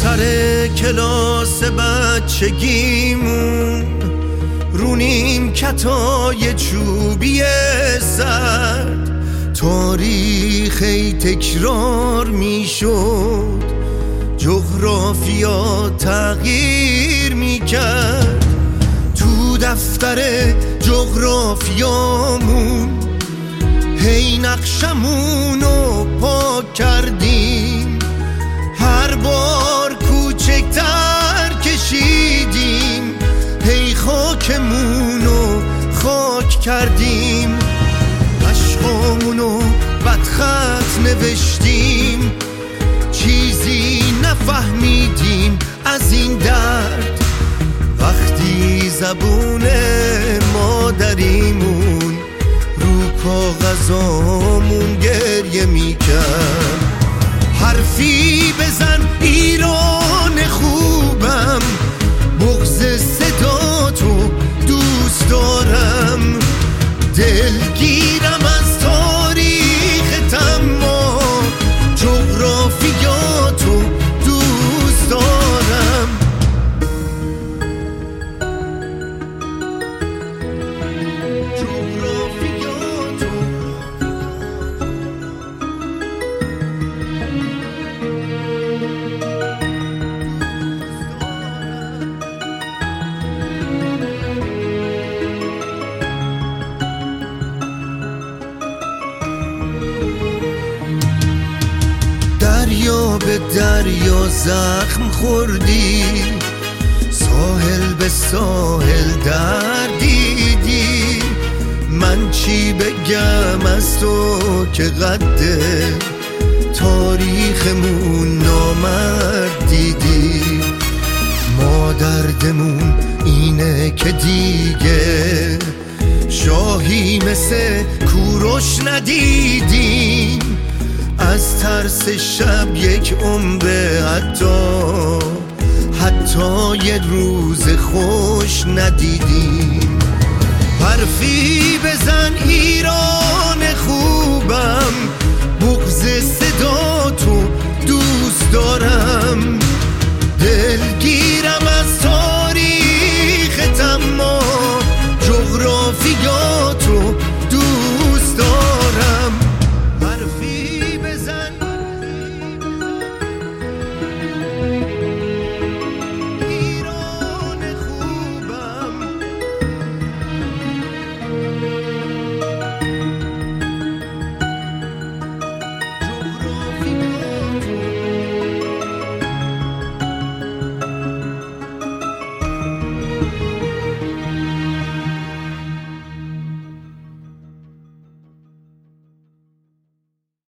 سر کلاس بچگیمون رو نیمکتای چوبی سرد تاریخی تکرار میشد، جغرافیا تغییر میکرد. تو دفتر جغرافیامون هی نقشمونو پاک کردیم، هر بار کوچکتر کشیدیم، هی خاکمونو خاک کردیم، عشقامونو بدخط نوشتیم، چیزی نفهمیدیم از این درد. وقتی زبون مادریمون رو کاغذامون گریه میکرد، حرفی بزن ایران خوبم، بغض صدا تو دوست دارم، دلگیرم از تاریخ اما جغرافیا تو دوست دارم. دریا به دریا زخم خوردی، ساحل به ساحل دردیدی، من چی بگم از تو که قده تاریخمون نامرد دیدی. ما دردمون اینه که دیگه شاهی مثل کوروش ندیدیم، از ترس شب یک عمر حتی یه روز خوش ندیدیم. حرفی بزن ایران خوبم، بغض صدا تو